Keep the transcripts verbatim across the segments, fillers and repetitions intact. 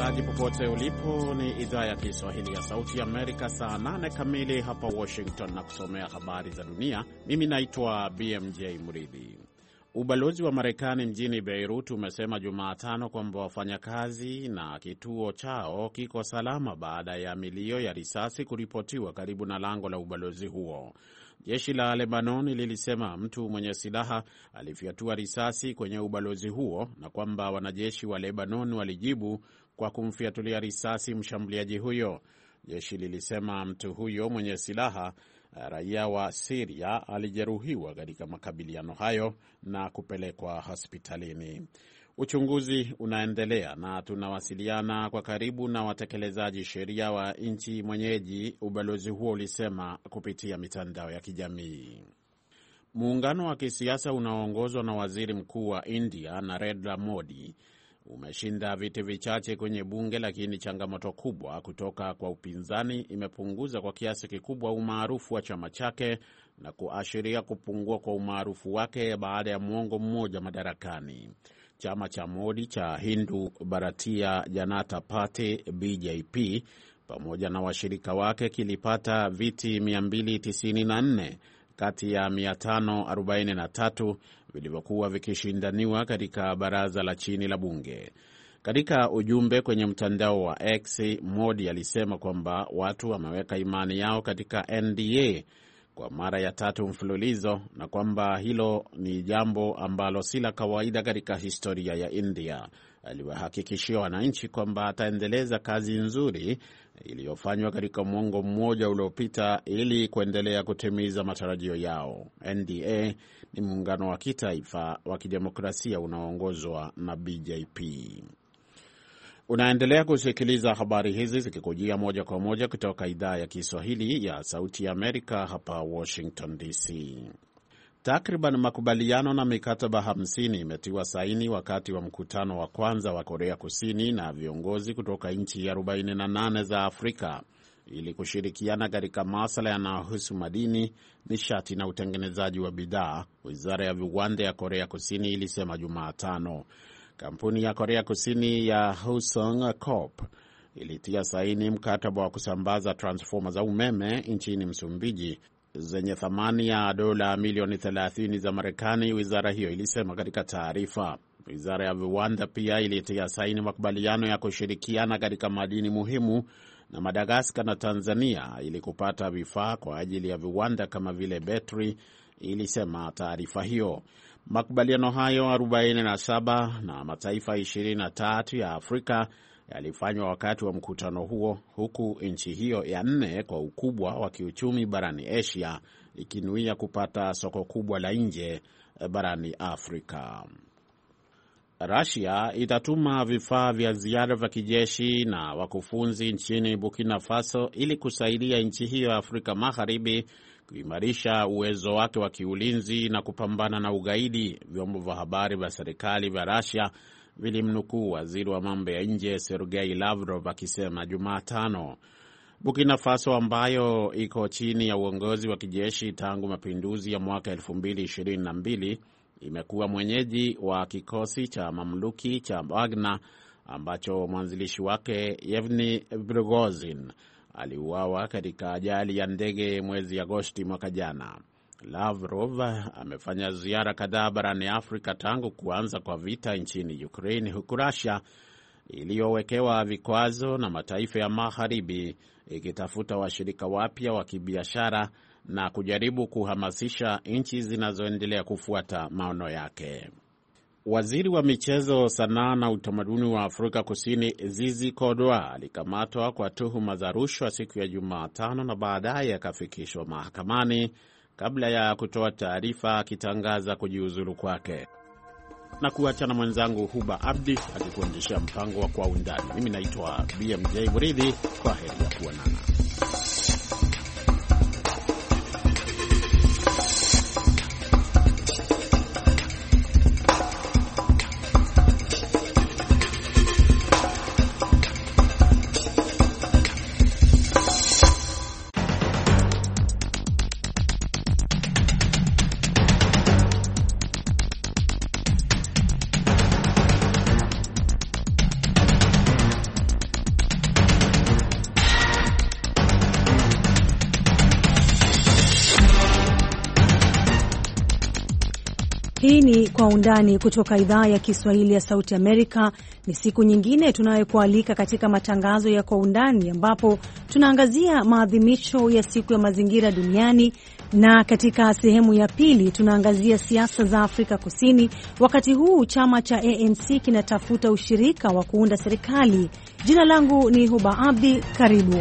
msikilizaji, popote ulipo, ni idhaa ya Kiswahili ya Sauti ya Amerika, saa nane kamili hapa Washington, na kusomea habari za dunia. Mimi naitwa B M J Mridhi. Ubalozi wa Marekani mjini Beirut umesema Jumatano kwamba wafanyakazi na kituo chao kiko salama baada ya milio ya risasi kuripotiwa karibu na lango la ubalozi huo. Jeshi la Lebanon lilisema mtu mwenye silaha alifyatua risasi kwenye ubalozi huo na kwamba wanajeshi wa Lebanon walijibu kwa kumfyatulia risasi mshambuliaji huyo. Jeshi lilisema mtu huyo mwenye silaha, raia wa Syria, alijeruhiwa katika makabiliano hayo na kupelekwa hospitalini. Uchunguzi unaendelea na tunawasiliana kwa karibu na watekelezaji sheria wa nchi mwenyeji, ubalozi huo ulisema kupitia mitandao ya kijamii. Muungano wa kisiasa unaoongozwa na waziri mkuu wa India Narendra Modi umeshinda viti vichache kwenye bunge, lakini changamoto kubwa kutoka kwa upinzani imepunguza kwa kiasi kikubwa umaarufu wa chama chake na kuashiria kupungua kwa umaarufu wake baada ya muongo mmoja madarakani. Chama cha Modi cha Hindu Bharatiya Janata Party B J P pamoja na washirika wake kilipata viti mia mbili tisini na nne kati ya mia tano arobaini na tatu vilivyokuwa vikishindaniwa katika baraza la chini la bunge. Katika ujumbe kwenye mtandao wa X, Modi alisema kwamba watu wameweka imani yao katika N D A kwa mara ya tatu mfululizo na kwamba hilo ni jambo ambalo si la kawaida katika historia ya India. Aliwahakikishia wananchi kwamba ataendeleza kazi nzuri iliyofanywa katika mwongo mmoja uliopita ili kuendelea kutimiza matarajio yao. N D A ni muungano wa kitaifa wa kidemokrasia unaoongozwa na B J P. Unaendelea kusikiliza habari hizi zikikujia moja kwa moja kutoka idhaa ya Kiswahili ya Sauti ya Amerika hapa Washington D C. Takriban makubaliano na mikataba hamsini imetiwa saini wakati wa mkutano wa kwanza wa Korea Kusini na viongozi kutoka nchi arobaini na nane za Afrika ili kushirikiana katika masuala yanayohusu madini, nishati na utengenezaji wa bidhaa, Wizara ya Viwanda ya Korea Kusini ilisema Jumatano. Kampuni ya Korea Kusini ya Husung Corp ilitia saini mkataba wa kusambaza transformer za umeme nchini Msumbiji zenye thamani ya dola milioni thelathini za Marekani, wizara hiyo ilisema katika taarifa. Wizara ya Viwanda pia ilitia saini makubaliano ya kushirikiana katika madini muhimu na Madagascar na Tanzania ili kupata vifaa kwa ajili ya viwanda kama vile betri, ilisema taarifa hiyo. Makubaliano hayo arobaini na saba na mataifa ishirini na tatu ya Afrika yalifanywa wakati wa mkutano huo, huku nchi hiyo ya nne kwa ukubwa wa kiuchumi barani Asia ikinuia kupata soko kubwa la nje barani Afrika. Russia itatuma vifaa vya ziada vya kijeshi na wakufunzi nchini Burkina Faso ili kusaidia nchi hiyo ya Afrika Magharibi kuimarisha uwezo wake wa kiulinzi na kupambana na ugaidi, vyombo vya habari vya serikali vya Russia vilimnukuu waziri wa mambo ya nje Sergei Lavrov akisema Jumatano. Burkina Faso, ambayo iko chini ya uongozi wa kijeshi tangu mapinduzi ya mwaka elfu mbili ishirini na mbili, imekuwa mwenyeji wa kikosi cha mamluki cha Wagner ambacho mwanzilishi wake Yevgeny Prigozhin aliuawa katika ajali ya ndege mwezi Agosti mwaka jana. Lavrov amefanya ziara kadhaa barani Afrika tangu kuanza kwa vita nchini Ukraine, huku Russia iliyowekewa vikwazo na mataifa ya Magharibi ikitafuta washirika wapya wa kibiashara na kujaribu kuhamasisha nchi zinazoendelea kufuata maono yake. Waziri wa michezo, sanaa na utamaduni wa Afrika Kusini Zizi Kodwa alikamatwa kwa tuhuma za rushwa siku ya Jumatano na baadaye akafikishwa mahakamani kabla ya kutoa taarifa akitangaza kujiuzulu kwake. Na kuacha na mwenzangu Huba Abdi akikuendeshea mpango wa Kwa Undani. Mimi naitwa B M J Mridhi. Kwa heri ya kuonana. Hii ni Kwa Undani kutoka idhaa ya Kiswahili ya Sauti Amerika. Ni siku nyingine tunayokualika katika matangazo ya Kwa Undani, ambapo tunaangazia maadhimisho ya siku ya mazingira duniani, na katika sehemu ya pili tunaangazia siasa za Afrika Kusini. Wakati huu chama cha A N C kinatafuta ushirika wa kuunda serikali. Jina langu ni Huba Abdi, karibu.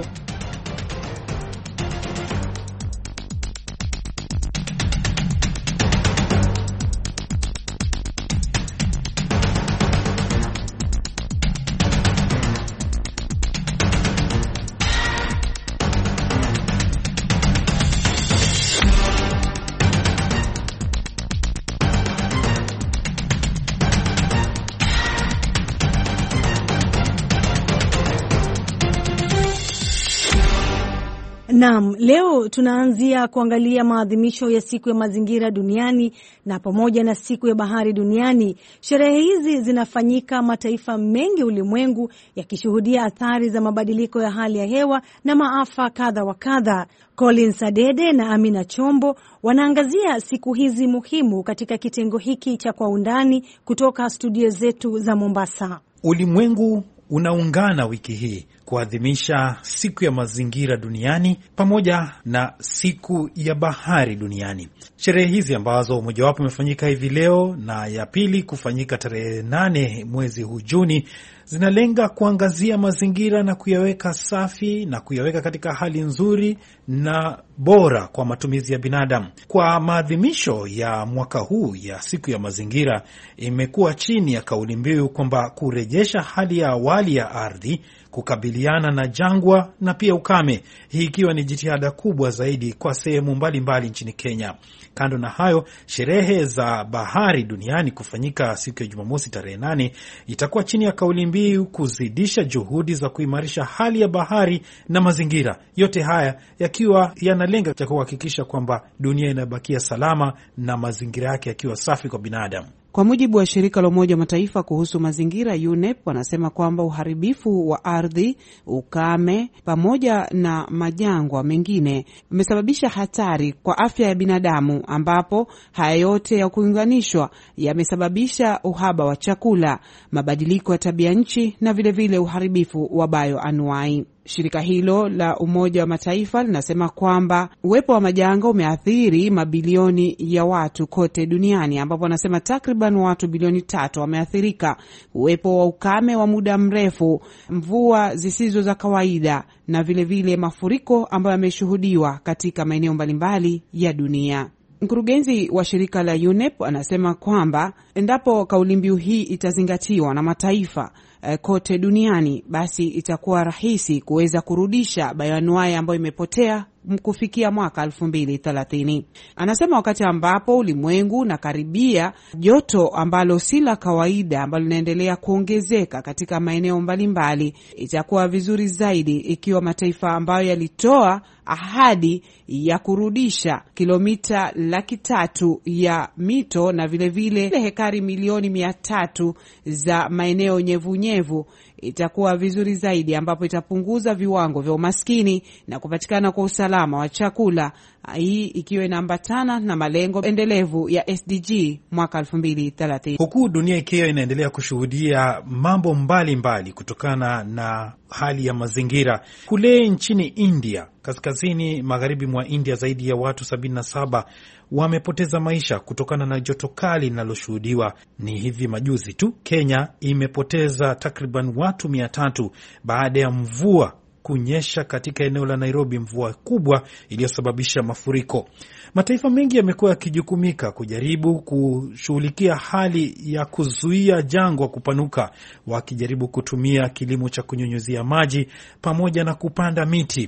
Naam, leo tunaanzia kuangalia maadhimisho ya siku ya mazingira duniani na pamoja na siku ya bahari duniani. Sherehe hizi zinafanyika mataifa mengi ulimwengu yakishuhudia athari za mabadiliko ya hali ya hewa na maafa kadha wa kadha. Colin Sadede na Amina Chombo wanaangazia siku hizi muhimu katika kitengo hiki cha Kwa Undani kutoka studio zetu za Mombasa. Ulimwengu unaungana wiki hii kuadhimisha siku ya mazingira duniani pamoja na siku ya bahari duniani. Sherehe hizi ambazo mojawapo imefanyika hivi leo na ya pili kufanyika tarehe nane mwezi huu Juni, zinalenga kuangazia mazingira na kuyaweka safi na kuyaweka katika hali nzuri na bora kwa matumizi ya binadamu. Kwa maadhimisho ya mwaka huu ya siku ya mazingira, imekuwa chini ya kauli mbiu kwamba kurejesha hali ya awali ya ardhi, kukabiliana na jangwa na pia ukame, hii ikiwa ni jitihada kubwa zaidi kwa sehemu mbalimbali nchini Kenya. Kando na hayo, sherehe za bahari duniani kufanyika siku ya Jumamosi tarehe nane itakuwa chini ya kauli mbiu kuzidisha juhudi za kuimarisha hali ya bahari na mazingira. Yote haya yakiwa yanalenga kuhakikisha kwamba dunia inabakia salama na mazingira yake yakiwa safi kwa binadamu. Kwa mujibu wa shirika la Umoja wa Mataifa kuhusu mazingira U N E P, wanasema kwamba uharibifu wa ardhi, ukame pamoja na majangwa mengine umesababisha hatari kwa afya ya binadamu, ambapo haya yote ya kuunganishwa yamesababisha uhaba wa chakula, mabadiliko ya tabia nchi na vile vile uharibifu wa bioanuai. Shirika hilo la Umoja wa Mataifa linasema kwamba uwepo wa majanga umeathiri mabilioni ya watu kote duniani, ambapo wanasema takriban watu bilioni tatu wameathirika. Uwepo wa ukame wa muda mrefu, mvua zisizo za kawaida na vile vile mafuriko ambayo yameshuhudiwa katika maeneo mbalimbali ya dunia. Mkurugenzi wa shirika la U N E P anasema kwamba endapo kauli mbiu hii itazingatiwa na mataifa eh, kote duniani, basi itakuwa rahisi kuweza kurudisha bioanuai ambayo imepotea kufikia mwaka elfu mbili thelathini. Anasema wakati ambapo ulimwengu unakaribia joto ambalo si la kawaida ambalo linaendelea kuongezeka katika maeneo mbalimbali, itakuwa vizuri zaidi ikiwa mataifa ambayo yalitoa ahadi ya kurudisha kilomita laki tatu ya mito na vile vile hekari milioni mia tatu za maeneo nyevunyevu, itakuwa vizuri zaidi, ambapo itapunguza viwango vya umaskini na kupatikana kwa usalama wa chakula, hii ikiwa inaambatana na malengo endelevu ya S D G mwaka elfu mbili thelathini. Huku dunia ikiwa inaendelea kushuhudia mambo mbalimbali mbali kutokana na hali ya mazingira. Kule nchini India, kaskazini magharibi mwa India, zaidi ya watu sabini na saba wamepoteza maisha kutokana na joto kali linaloshuhudiwa. Ni hivi majuzi tu Kenya imepoteza takriban watu mia tatu baada ya mvua kunyesha katika eneo la Nairobi, mvua kubwa iliyosababisha mafuriko. Mataifa mengi yamekuwa yakijukumika kujaribu kushughulikia hali ya kuzuia jangwa kupanuka, wakijaribu kutumia kilimo cha kunyunyuzia maji pamoja na kupanda miti.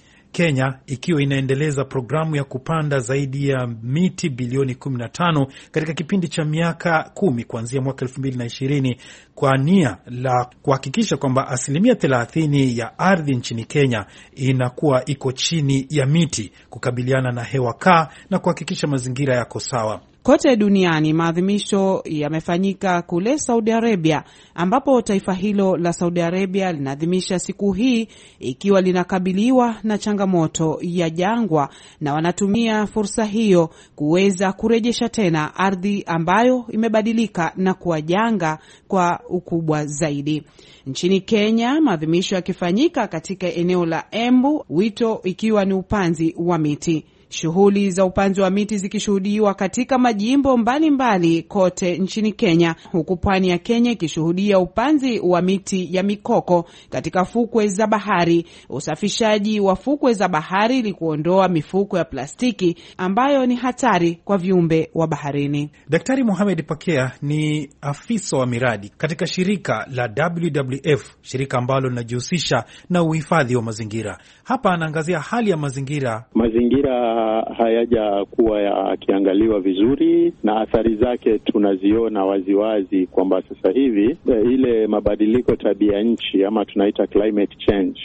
Kenya ikiwa inaendeleza programu ya kupanda zaidi ya miti bilioni kumi na tano katika kipindi cha miaka kumi kuanzia mwaka elfu mbili na ishirini kwa nia la kuhakikisha kwamba asilimia thelathini ya ardhi nchini Kenya inakuwa iko chini ya miti, kukabiliana na hewa kaa na kuhakikisha mazingira yako sawa. Kote duniani maadhimisho yamefanyika kule Saudi Arabia, ambapo taifa hilo la Saudi Arabia linaadhimisha siku hii ikiwa linakabiliwa na changamoto ya jangwa, na wanatumia fursa hiyo kuweza kurejesha tena ardhi ambayo imebadilika na kuwa janga kwa ukubwa zaidi. Nchini Kenya, maadhimisho yakifanyika katika eneo la Embu, wito ikiwa ni upanzi wa miti. Shughuli za upanzi wa miti zikishuhudiwa katika majimbo mbalimbali mbali kote nchini Kenya, huku pwani ya Kenya ikishuhudia upanzi wa miti ya mikoko katika fukwe za bahari, usafishaji wa fukwe za bahari ili kuondoa mifuko ya plastiki ambayo ni hatari kwa viumbe wa baharini. Daktari Mohamed Pakea ni afisa wa miradi katika shirika la W W F, shirika ambalo linajihusisha na uhifadhi wa mazingira. Hapa anaangazia hali ya mazingira. Mazingira hayaja kuwa yakiangaliwa vizuri, na athari zake tunaziona waziwazi kwamba sasa hivi ile mabadiliko tabia nchi ama tunaita climate change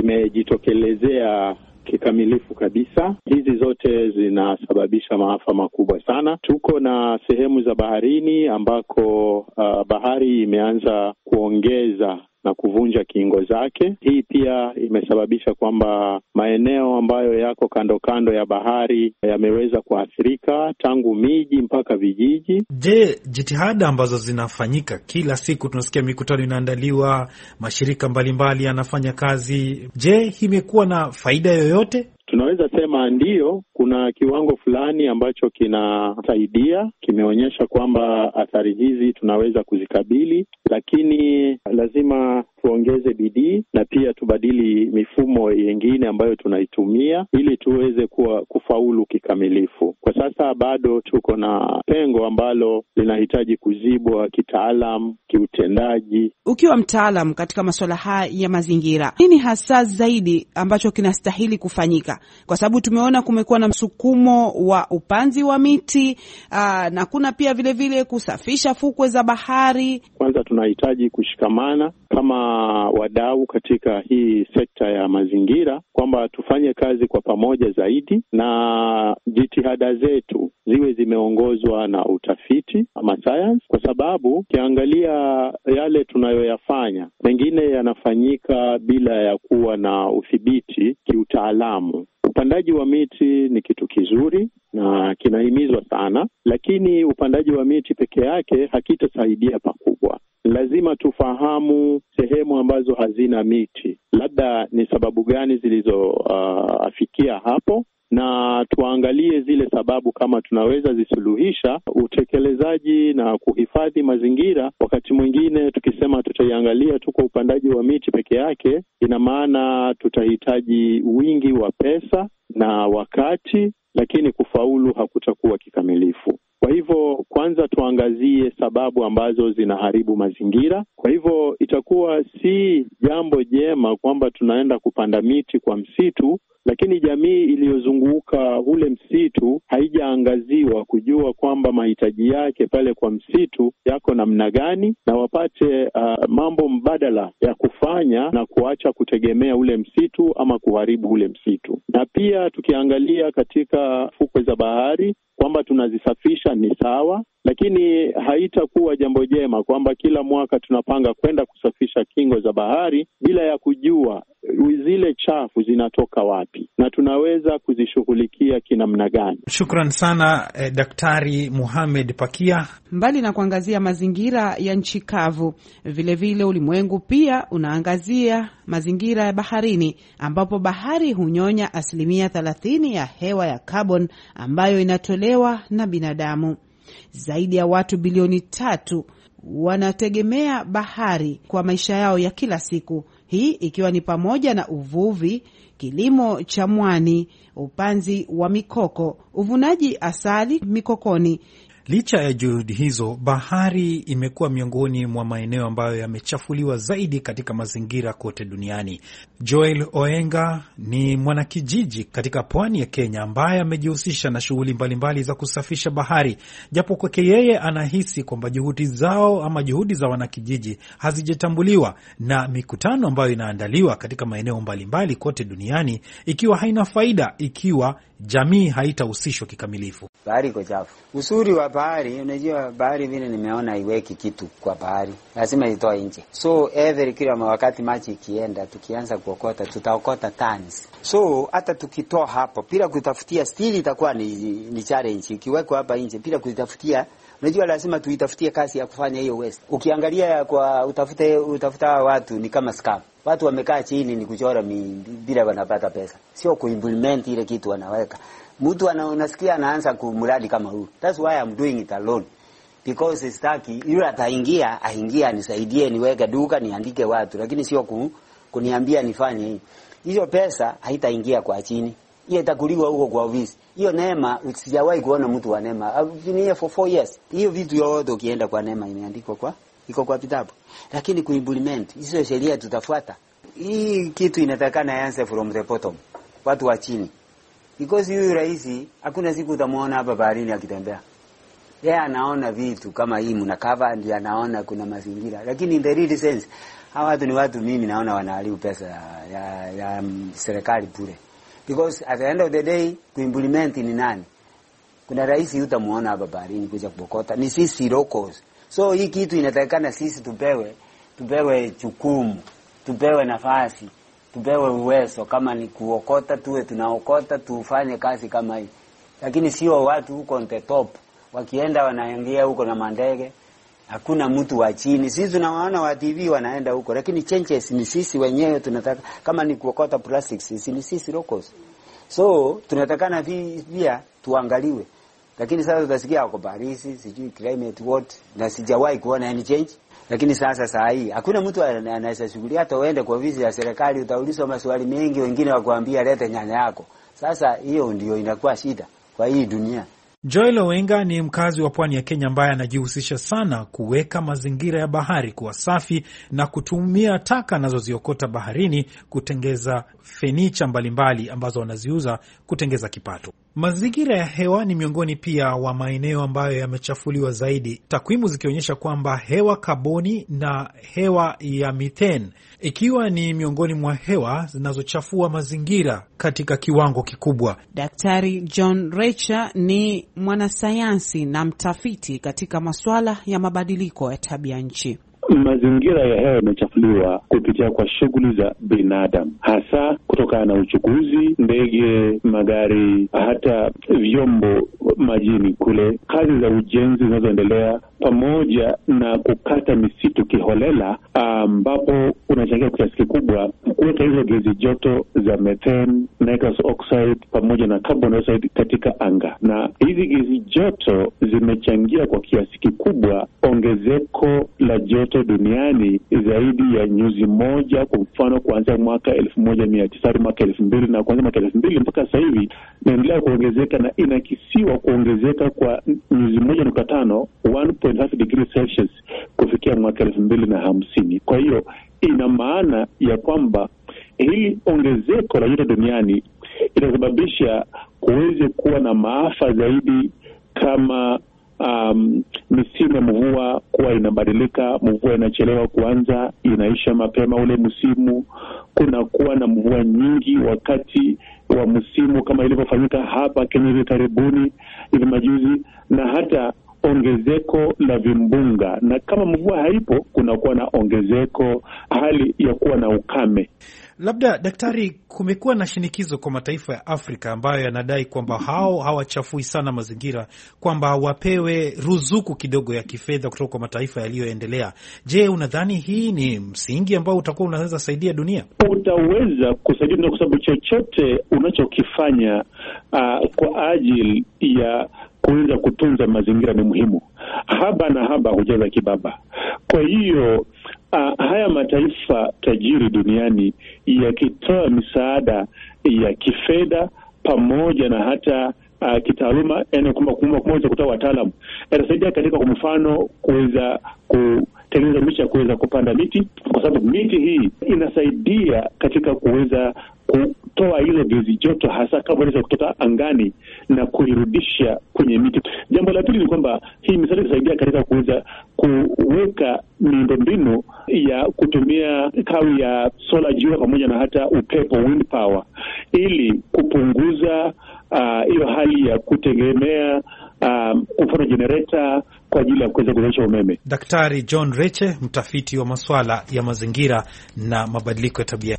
imejitokelezea kikamilifu kabisa. Hizi zote zinasababisha maafa makubwa sana. Tuko na sehemu za baharini ambako uh, bahari imeanza kuongeza na kuvunja kingo zake. Hii pia imesababisha kwamba maeneo ambayo yako kando kando ya bahari yameweza kuathirika, tangu miji mpaka vijiji. Je, jitihada ambazo zinafanyika kila siku, tunasikia mikutano inaandaliwa, mashirika mbalimbali yanafanya kazi. Je, imekuwa na faida yoyote? Tunaweza sema ndiyo, kuna kiwango fulani ambacho kinasaidia, kimeonyesha kwamba athari hizi tunaweza kuzikabili, lakini lazima tuongeze bidii na pia tubadili mifumo yengine ambayo tunaitumia ili tuweze kuwa kufaulu kikamilifu. Kwa sasa bado tuko na pengo ambalo linahitaji kuzibwa kitaalam, kiutendaji. Ukiwa mtaalam katika masuala haya ya mazingira, nini hasa zaidi ambacho kinastahili kufanyika? Kwa sababu tumeona kumekuwa na msukumo wa upanzi wa miti, aa, na kuna pia vile vile kusafisha fukwe za bahari. Kwanza tunahitaji kushikamana kama wadau katika hii sekta ya mazingira, kwamba tufanye kazi kwa pamoja zaidi, na jitihada zetu ziwe zimeongozwa na utafiti ama science, kwa sababu ukiangalia yale tunayoyafanya mengine yanafanyika bila ya kuwa na udhibiti kiutaalamu. Upandaji wa miti ni kitu kizuri na kinahimizwa sana, lakini upandaji wa miti peke yake hakitasaidia pakubwa. Lazima tufahamu sehemu ambazo hazina miti, labda ni sababu gani zilizoafikia uh, hapo, na tuangalie zile sababu kama tunaweza zisuluhisha. Utekelezaji na kuhifadhi mazingira, wakati mwingine tukisema tutaiangalia tu kwa upandaji wa miti peke yake, ina maana tutahitaji wingi wa pesa na wakati, lakini kufaulu hakutakuwa kikamilifu. Kwa hivyo kwanza tuangazie sababu ambazo zinaharibu mazingira. Kwa hivyo itakuwa si jambo jema kwamba tunaenda kupanda miti kwa msitu, lakini jamii iliyozunguka ule msitu haijaangaziwa kujua kwamba mahitaji yake pale kwa msitu yako namna gani, na wapate uh, mambo mbadala ya kufanya na kuacha kutegemea ule msitu ama kuharibu ule msitu. Na pia tukiangalia katika fukwe za bahari kwamba tunazisafisha ni sawa, lakini haitakuwa jambo jema kwamba kila mwaka tunapanga kwenda kusafisha kingo za bahari bila ya kujua zile chafu zinatoka wapi na tunaweza kuzishughulikia kinamna gani. Shukran sana eh, Daktari Mohamed Pakea. Mbali na kuangazia mazingira ya nchi kavu, vile vile ulimwengu pia unaangazia mazingira ya baharini, ambapo bahari hunyonya asilimia thelathini ya hewa ya carbon ambayo inatolewa na binadamu. Zaidi ya watu bilioni tatu wanategemea bahari kwa maisha yao ya kila siku, hii ikiwa ni pamoja na uvuvi, kilimo cha mwani, upanzi wa mikoko, uvunaji asali mikokoni. Licha ya juhudi hizo, bahari imekuwa miongoni mwa maeneo ambayo yamechafuliwa zaidi katika mazingira kote duniani. Joel Oenga ni mwanakijiji katika pwani ya Kenya ambaye amejihusisha na shughuli mbalimbali za kusafisha bahari. Japo kwake yeye anahisi kwamba juhudi zao ama juhudi za wanakijiji hazijatambuliwa na mikutano ambayo inaandaliwa katika maeneo mbalimbali kote duniani ikiwa haina faida ikiwa jamii haitahusishwa kikamilifu. Bahari iko chafu. Uzuri wa bahari, unajua bahari vile nimeona iweki kitu kwa bahari, lazima itoe nje. So every kila wakati maji ikienda, tukianza kuokota tutaokota tons. So hata tukitoa hapo bila kutafutia, still itakuwa ni, ni challenge ikiwekwa hapa nje bila kutafutia. Unajua lazima tuitafutie kazi ya kufanya hiyo waste. Ukiangalia kwa utafute utafuta watu ni kama scam. Watu wamekaa chini ni kuchora bila wanapata pesa. Sio kuimplement ile kitu wanaweka. Mtu anasikia anaanza kumradi kama huu. That's why I'm doing it alone. Because sitaki yule ataingia, aingia nisaidie niweke duka niandike watu, lakini sio ku, kuniambia nifanye hii. Hiyo pesa haitaingia kwa chini. Hiyo itakuliwa huko kwa ofisi. Hiyo neema sijawahi kuona mtu wa neema. I've been here for four years. Hiyo vitu yote ukienda kwa neema imeandikwa kwa iko kwa vitabu. Lakini kuimplement hizo sheria tutafuata. Hii kitu inatakana yanze from the bottom. Watu wa chini. Because huyu rais hakuna siku utamuona hapa baharini akitembea. Yeye anaona vitu kama hii mnakava ndio anaona kuna mazingira. Lakini in the real sense hawa watu ni watu mimi naona wanaharibu pesa ya, ya, ya um, serikali bure. Because at the end of the day kuimplement ni nani? Kuna rais utamuona hapa baharini kuja kubokota. Ni sisi locals. So hii kitu inatakana sisi tupewe, tupewe jukumu, tupewe nafasi, tupewe uwezo. Kama ni kuokota tuwe tunaokota, tufanye kazi kama hii. Lakini sio watu huko on the top wakienda wanaingia huko na mandege. Hakuna mtu wa chini. Sisi tunawaona wa T V wanaenda huko, lakini changes ni sisi wenyewe tunataka. Kama ni kuokota plastics sisi ni sisi locals. So tunatakana pia tuangaliwe. Lakini sasa tutasikia wako Paris, sijui climate what, na sijawahi kuona any change. Lakini sasa saa hii hakuna mtu anaweza shughulia. Hata uende kwa ofisi ya serikali utaulizwa maswali mengi, wengine wakuambia lete nyanya yako. Sasa hiyo ndio inakuwa shida kwa hii dunia. Joel Owenga ni mkazi wa pwani ya Kenya ambaye anajihusisha sana kuweka mazingira ya bahari kuwa safi na kutumia taka anazoziokota baharini kutengeza fenicha mbalimbali ambazo wanaziuza kutengeza kipato. Mazingira ya hewa ni miongoni pia wa maeneo ambayo yamechafuliwa zaidi, takwimu zikionyesha kwamba hewa kaboni na hewa ya methane ikiwa ni miongoni mwa hewa zinazochafua mazingira katika kiwango kikubwa. Daktari John Recha ni mwanasayansi na mtafiti katika masuala ya mabadiliko ya tabia nchi. Mazingira ya hewa yamechafuliwa kupitia kwa shughuli za binadamu, hasa kutokana na uchukuzi, ndege, magari, hata vyombo majini kule, kazi za ujenzi zinazoendelea, pamoja na kukata misitu kiholela, ambapo unachangia kiasi kikubwa kuweka hizo gesi joto za methane, nitrous oxide pamoja na carbon dioxide katika anga. Na hizi gesi joto zimechangia kwa kiasi kikubwa ongezeko la joto duniani zaidi ya nyuzi moja, kwa mfano kuanzia mwaka elfu moja mia tisa hadi mwaka elfu mbili, na kuanzia mwaka elfu mbili mpaka sasa hivi inaendelea kuongezeka na inakisiwa kuongezeka kwa nyuzi moja nukta tano one point five degrees Celsius kufikia mwaka elfu mbili na hamsini. Kwa hiyo ina maana ya kwamba hili ongezeko la joto duniani itasababisha kuweze kuwa na maafa zaidi, kama Um, misimu ya mvua kuwa inabadilika, mvua inachelewa kuanza, inaisha mapema ule msimu, kuna kuwa na mvua nyingi wakati wa msimu kama ilivyofanyika hapa Kenya hivi karibuni, hivi majuzi, na hata ongezeko la vimbunga, na kama mvua haipo kuna kuwa na ongezeko hali ya kuwa na ukame. Labda daktari, kumekuwa na shinikizo kwa mataifa ya Afrika ambayo yanadai kwamba hao hawachafui sana mazingira, kwamba wapewe ruzuku kidogo ya kifedha kutoka kwa mataifa yaliyoendelea. Je, unadhani hii ni msingi ambao utakuwa unaweza saidia dunia? Utaweza kusaidia dunia kwa sababu chochote unachokifanya uh, kwa ajili ya kuweza kutunza mazingira ni muhimu. Haba na haba hujaza kibaba. Kwa hiyo Uh, haya mataifa tajiri duniani yakitoa misaada ya kifedha pamoja na hata uh, kitaaluma, yani kumweza kutoa wataalamu. Itasaidia katika kwa mfano kuweza kutengeneza miche ya kuweza kupanda miti, kwa sababu miti hii inasaidia katika kuweza kutoa hizo gesi joto hasa kabla ya kutoka angani na kuirudisha kwenye miti. Jambo la pili ni kwamba hii misali inasaidia katika kuweza kuweka miundombinu ya kutumia kawi ya solar, jua pamoja na hata upepo, wind power, ili kupunguza hiyo uh, hali ya kutegemea uh, mfano generator kwa ajili ya kuweza kuzalisha umeme. Daktari John Reche, mtafiti wa masuala ya mazingira na mabadiliko ya tabia.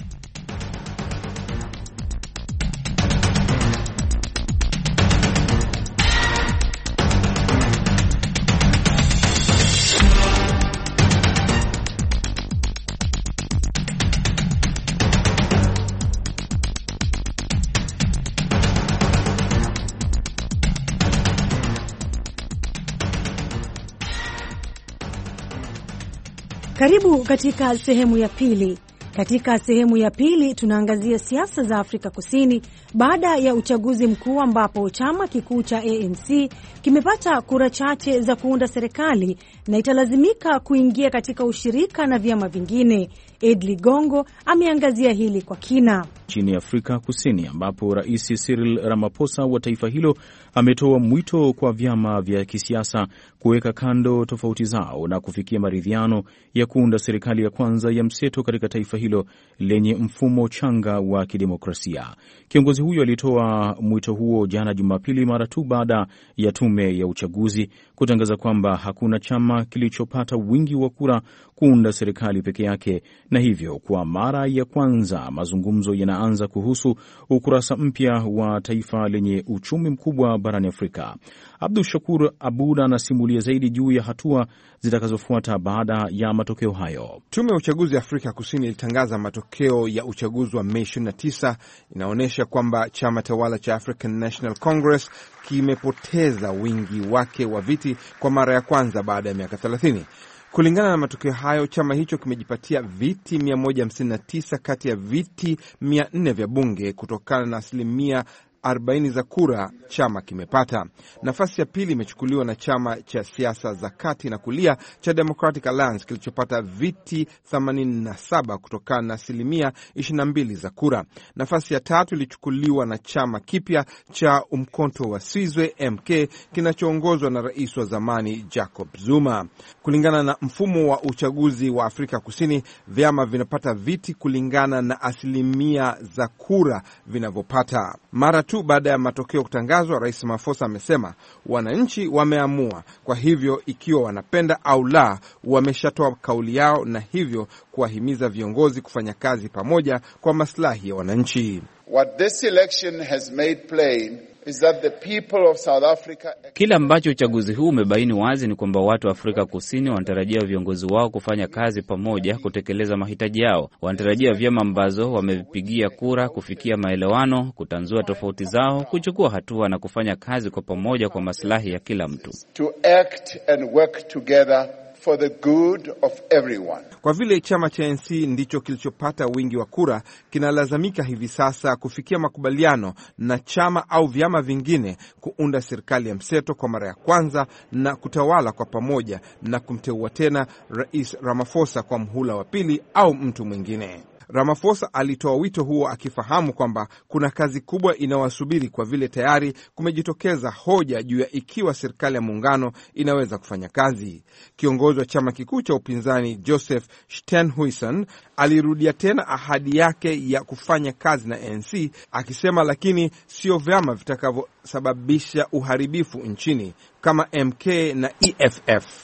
Karibu katika sehemu ya pili. Katika sehemu ya pili tunaangazia siasa za Afrika Kusini baada ya uchaguzi mkuu ambapo chama kikuu cha A N C kimepata kura chache za kuunda serikali na italazimika kuingia katika ushirika na vyama vingine. Ed Ligongo ameangazia hili kwa kina. Nchini Afrika Kusini ambapo Rais Cyril Ramaphosa wa taifa hilo ametoa mwito kwa vyama vya kisiasa kuweka kando tofauti zao na kufikia maridhiano ya kuunda serikali ya kwanza ya mseto katika taifa hilo lenye mfumo changa wa kidemokrasia. Kiongozi huyo alitoa mwito huo jana Jumapili mara tu baada ya tume ya uchaguzi kutangaza kwamba hakuna chama kilichopata wingi wa kura kuunda serikali peke yake, na hivyo kwa mara ya kwanza mazungumzo yanaanza kuhusu ukurasa mpya wa taifa lenye uchumi mkubwa barani Afrika. Abdul Shakur Abud anasimulia zaidi juu ya hatua zitakazofuata baada ya matokeo hayo. Tume ya uchaguzi ya Afrika Kusini ilitangaza matokeo ya uchaguzi wa Mei ishirini na tisa. Inaonyesha kwamba chama tawala cha African National Congress kimepoteza wingi wake wa viti kwa mara ya kwanza baada ya miaka thelathini. Kulingana na matokeo hayo, chama hicho kimejipatia viti mia moja hamsini na tisa kati ya viti mia nne vya bunge kutokana na asilimia arobaini za kura chama kimepata. Nafasi ya pili imechukuliwa na chama cha siasa za kati na kulia cha Democratic Alliance kilichopata viti themanini na saba kutokana na asilimia ishirini na mbili za kura. Nafasi ya tatu ilichukuliwa na chama kipya cha Umkhonto wa Sizwe M K kinachoongozwa na rais wa zamani Jacob Zuma. Kulingana na mfumo wa uchaguzi wa Afrika Kusini, vyama vinapata viti kulingana na asilimia za kura vinavyopata. Mara tu baada ya matokeo kutangazwa, Rais Ramaphosa amesema wananchi wameamua, kwa hivyo ikiwa wanapenda au la, wameshatoa kauli yao, na hivyo kuwahimiza viongozi kufanya kazi pamoja kwa maslahi ya wananchi. What this election has made plain is that the people of South Africa... Kile ambacho uchaguzi huu umebaini wazi ni kwamba watu wa Afrika Kusini wanatarajia viongozi wao kufanya kazi pamoja kutekeleza mahitaji yao. Wanatarajia vyama ambazo wamevipigia kura kufikia maelewano, kutanzua tofauti zao, kuchukua hatua na kufanya kazi kwa pamoja kwa maslahi ya kila mtu. To act and work together for the good of everyone. Kwa vile chama cha A N C ndicho kilichopata wingi wa kura, kinalazimika hivi sasa kufikia makubaliano na chama au vyama vingine kuunda serikali ya mseto kwa mara ya kwanza na kutawala kwa pamoja na kumteua tena Rais Ramaphosa kwa mhula wa pili au mtu mwingine. Ramaphosa alitoa wito huo akifahamu kwamba kuna kazi kubwa inawasubiri kwa vile tayari kumejitokeza hoja juu ya ikiwa serikali ya muungano inaweza kufanya kazi. Kiongozi wa chama kikuu cha upinzani Joseph Steenhuisen alirudia tena ahadi yake ya kufanya kazi na A N C akisema, lakini sio vyama vitakavyosababisha uharibifu nchini kama M K na E F F.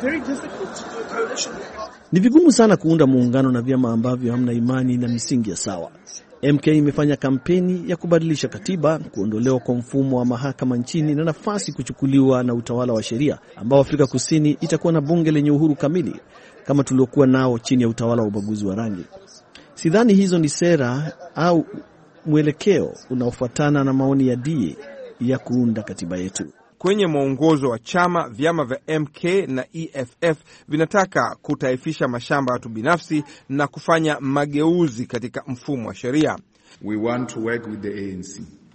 Ni vigumu sana kuunda muungano na vyama ambavyo hamna imani na misingi ya sawa. M K imefanya kampeni ya kubadilisha katiba, kuondolewa kwa mfumo wa mahakama nchini na nafasi kuchukuliwa na utawala wa sheria, ambao Afrika Kusini itakuwa na bunge lenye uhuru kamili kama tuliokuwa nao chini ya utawala wa ubaguzi wa rangi. Sidhani hizo ni sera au mwelekeo unaofuatana na maoni ya D A ya kuunda katiba yetu. Kwenye mwongozo wa chama, vyama vya M K na E F F vinataka kutaifisha mashamba ya watu binafsi na kufanya mageuzi katika mfumo wa sheria. We want to work with the A N C.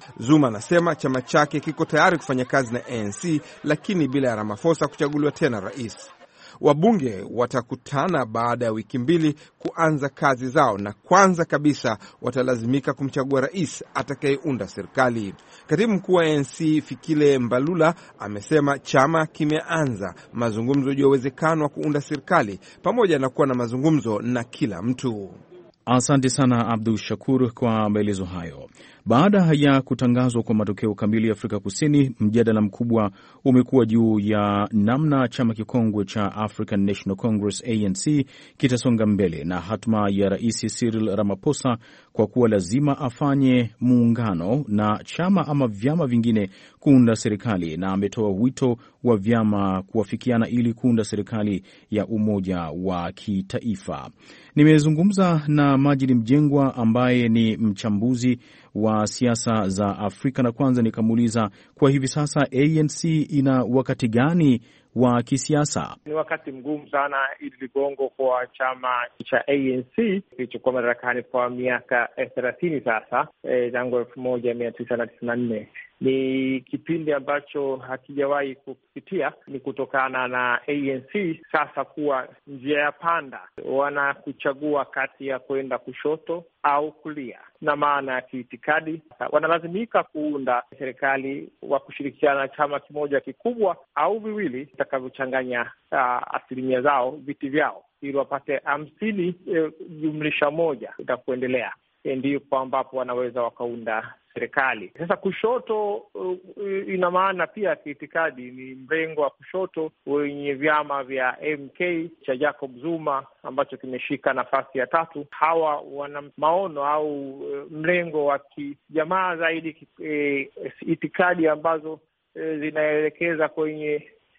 Zuma anasema chama chake kiko tayari kufanya kazi na A N C, lakini bila ya Ramaphosa kuchaguliwa tena rais. Wabunge watakutana baada ya wiki mbili kuanza kazi zao, na kwanza kabisa watalazimika kumchagua rais atakayeunda serikali. Katibu mkuu wa A N C Fikile Mbalula amesema chama kimeanza mazungumzo juu ya uwezekano wa kuunda serikali pamoja na kuwa na mazungumzo na kila mtu. Asante sana Abdul Shakur kwa maelezo hayo. Baada ya kutangazwa kwa matokeo kamili Afrika Kusini, mjadala mkubwa umekuwa juu ya namna chama kikongwe cha African National Congress A N C kitasonga mbele na hatma ya Rais Cyril Ramaphosa, kwa kuwa lazima afanye muungano na chama ama vyama vingine kuunda serikali, na ametoa wito wa vyama kuafikiana ili kuunda serikali ya umoja wa kitaifa. Nimezungumza na Majid Mjengwa ambaye ni mchambuzi wa siasa za Afrika, na kwanza nikamuuliza kwa hivi sasa A N C ina wakati gani wa kisiasa? Ni wakati mgumu sana ili ligongo kwa chama cha A N C kilichokuwa madarakani kwa miaka thelathini sasa, tangu elfu moja mia tisa na tisini na nne. Ni kipindi ambacho hakijawahi kupitia, ni kutokana na A N C sasa kuwa njia ya panda, wanakuchagua kati ya kwenda kushoto au kulia, na maana ya kiitikadi wanalazimika kuunda serikali wa kushirikiana na chama kimoja kikubwa au viwili vitakavyochanganya uh, asilimia zao viti vyao ili wapate hamsini e, jumlisha moja itakuendelea. E, ndipo ambapo wanaweza wakaunda serikali. Sasa kushoto uh, ina maana pia kiitikadi ni mrengo wa kushoto wenye vyama vya M K cha Jacob Zuma ambacho kimeshika nafasi ya tatu. Hawa wana maono au uh, mrengo wa kijamaa zaidi, uh, itikadi ambazo uh, zinaelekeza kwenye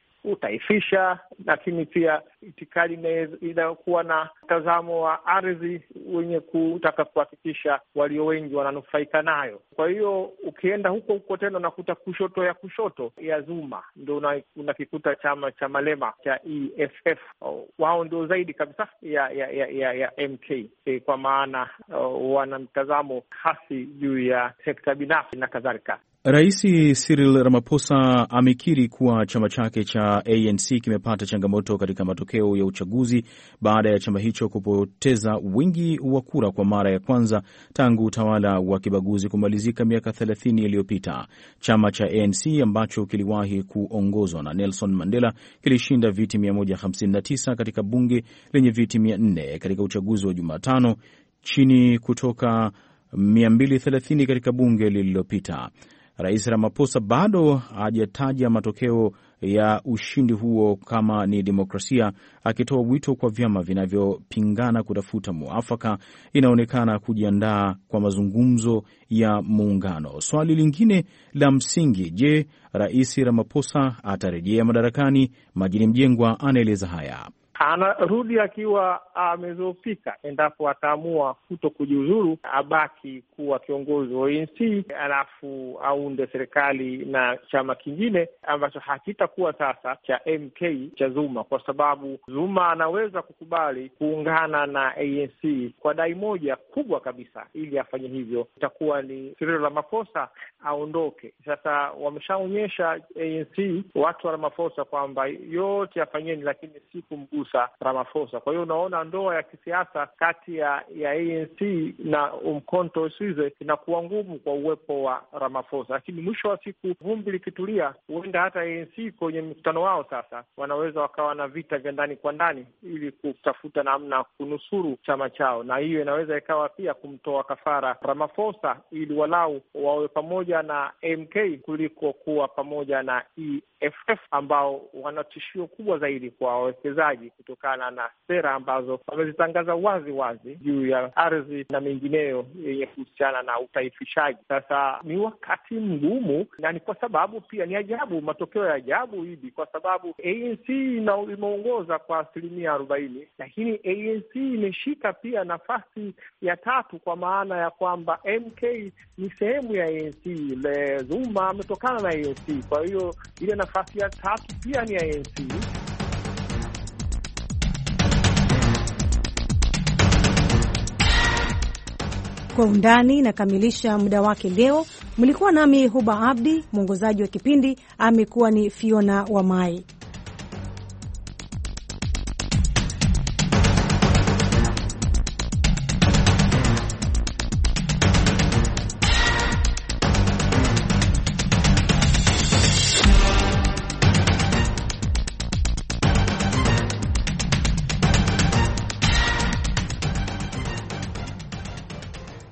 utaifisha, lakini pia itikadi inayokuwa na mtazamo wa ardhi wenye kutaka kuhakikisha walio wengi wananufaika nayo. Kwa hiyo ukienda huko huko tena unakuta kushoto ya kushoto ya Zuma ndio unakikuta una chama cha Malema cha E F F. Wao ndio zaidi kabisa ya ya ya, ya, ya M K, e, kwa maana uh, wana mtazamo hasi juu ya sekta binafsi na kadhalika. Rais Cyril Ramaphosa amekiri kuwa chama chake cha A N C kimepata changamoto katika matokeo ya uchaguzi baada ya chama hicho kupoteza wingi wa kura kwa mara ya kwanza tangu utawala wa kibaguzi kumalizika miaka thelathini iliyopita. Chama cha A N C ambacho kiliwahi kuongozwa na Nelson Mandela kilishinda viti mia moja hamsini na tisa katika bunge lenye viti mia nne katika uchaguzi wa Jumatano, chini kutoka mia mbili thelathini katika bunge lililopita. Rais Ramaphosa bado hajataja matokeo ya ushindi huo kama ni demokrasia, akitoa wito kwa vyama vinavyopingana kutafuta muafaka. Inaonekana kujiandaa kwa mazungumzo ya muungano. Swali lingine la msingi, je, Rais Ramaphosa atarejea madarakani? Majini Mjengwa anaeleza haya. Anarudi akiwa amezofika endapo ataamua kuto kujiuzuru, abaki kuwa kiongozi wa A N C, alafu aunde serikali na chama kingine ambacho hakitakuwa sasa cha M K cha Zuma, kwa sababu Zuma anaweza kukubali kuungana na A N C kwa dai moja kubwa kabisa. Ili afanye hivyo itakuwa ni Cyril Ramaphosa aondoke. Sasa wameshaonyesha A N C watu wa Ramaphosa kwamba yote afanyeni, lakini si kumgusa Ramaphosa. Kwa hiyo unaona ndoa ya kisiasa kati ya, ya A N C na Umkhonto Sizwe inakuwa ngumu kwa uwepo wa Ramaphosa, lakini mwisho wa siku vumbi likitulia, huenda hata A N C kwenye mkutano wao sasa wanaweza wakawa na vita vya ndani kwa ndani ili kutafuta namna kunusuru chama chao, na hiyo inaweza ikawa pia kumtoa kafara Ramaphosa ili walau wawe pamoja na M K kuliko kuwa pamoja na E F F ambao wana tishio kubwa zaidi kwa wawekezaji kutokana na sera ambazo wamezitangaza wazi wazi juu ya ardhi na mengineyo yenye kuhusiana na utaifishaji. Sasa ni wakati mgumu, na ni kwa sababu pia ni ajabu, matokeo ya ajabu hivi, kwa sababu A N C imeongoza kwa asilimia arobaini, lakini A N C imeshika pia nafasi ya tatu, kwa maana ya kwamba M K ni sehemu ya A N C. Le Zuma ametokana na A N C, kwa hiyo ile nafasi ya tatu pia ni A N C. Kwa undani nakamilisha muda wake leo. Mlikuwa nami Huba Abdi, mwongozaji wa kipindi amekuwa ni Fiona Wamai.